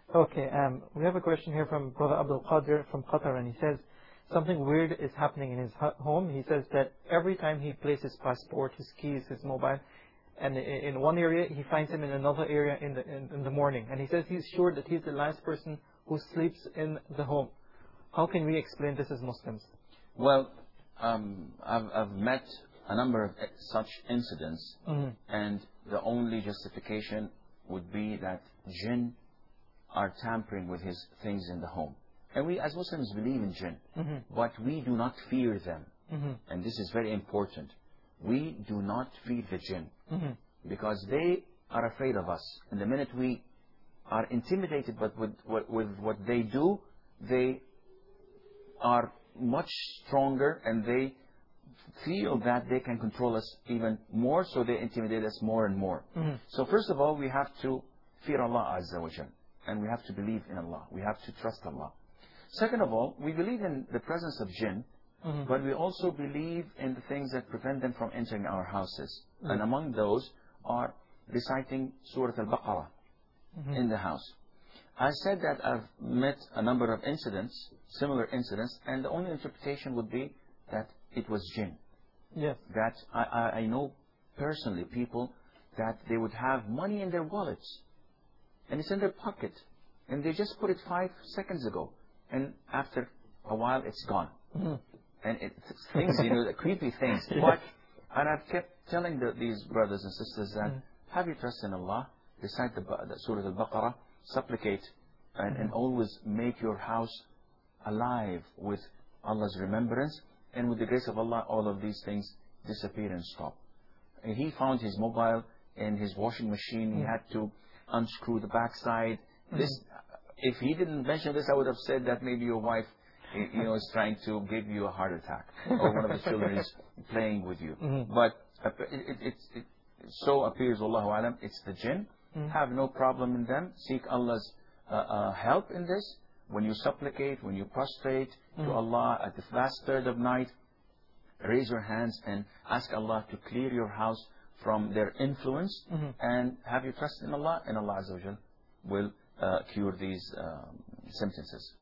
Okay, we have a question here from Brother Abdul Qadir from Qatar, and he says something weird is happening in his home. He says that every time he places his passport, his keys, his mobile, and in one area, he finds him in another area in the morning. And he says he's sure that he's the last person who sleeps in the home. How can we explain this as Muslims? Well, I've met a number of such incidents, and the only justification would be that jinn are tampering with his things in the home. And we as Muslims believe in jinn, but we do not fear them. And this is very important. We do not fear the jinn, because they are afraid of us. And the minute we are intimidated with what they do, they are much stronger, and they feel that they can control us even more, so they intimidate us more and more. So first of all, we have to fear Allah Azza wa Jal, and we have to believe in Allah. We have to trust Allah. Second of all, we believe in the presence of jinn, but we also believe in the things that prevent them from entering our houses. And among those are reciting Surah Al-Baqarah in the house. I said that I've met a number of incidents, similar incidents, and the only interpretation would be that it was jinn. Yes. That I know personally people that they would have money in their wallets, and it's in their pocket, and they just put it 5 seconds ago, and after a while it's gone. And it's things, the creepy things. And I've kept telling these brothers and sisters that have you trust in Allah, recite the Surah Al-Baqarah, supplicate, and always make your house alive with Allah's remembrance, and with the grace of Allah, all of these things disappear and stop. And he found his mobile in his washing machine. He had to unscrew the backside. If he didn't mention this, I would have said that maybe your wife is trying to give you a heart attack, or one of the children is playing with you. But it so appears, Allahu Alam, it's the jinn. Have no problem in them. Seek Allah's help in this. When you supplicate, when you prostrate to Allah at the last third of night, raise your hands and ask Allah to clear your house from their influence, and have you trust in Allah, and Allah Azza wa Jal will cure these symptoms.